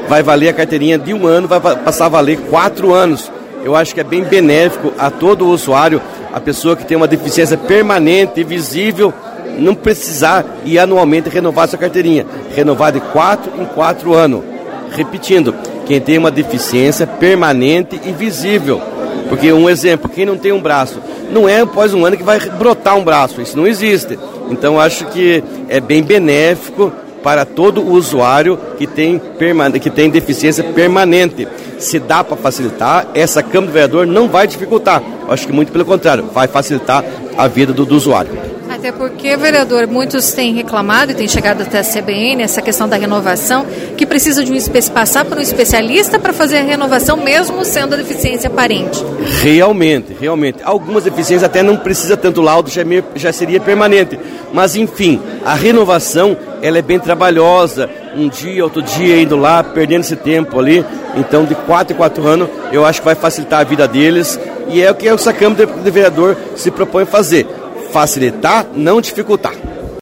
vai valer a carteirinha de 1 ano, vai passar a valer 4 anos. Eu acho que é bem benéfico a todo o usuário, a pessoa que tem uma deficiência permanente e visível, não precisar ir anualmente renovar sua carteirinha. Renovar de 4 em 4 anos. Repetindo, quem tem uma deficiência permanente e visível. Porque, um exemplo, quem não tem um braço, não é após 1 ano que vai brotar um braço, isso não existe. Então, acho que é bem benéfico para todo o usuário que tem deficiência permanente. Se dá para facilitar, essa Câmara do Vereador não vai dificultar. Acho que muito pelo contrário, vai facilitar a vida do usuário. Até porque, vereador, muitos têm reclamado e têm chegado até a CBN, essa questão da renovação, que precisa de passar por um especialista para fazer a renovação, mesmo sendo a deficiência aparente. Realmente. Algumas deficiências até não precisa tanto laudo, já seria permanente. Mas, enfim, a renovação, ela é bem trabalhosa. Um dia, outro dia, indo lá, perdendo esse tempo ali. Então, de 4 em 4 anos, eu acho que vai facilitar a vida deles. E é o que essa Câmara de Vereador se propõe fazer. Facilitar, não dificultar.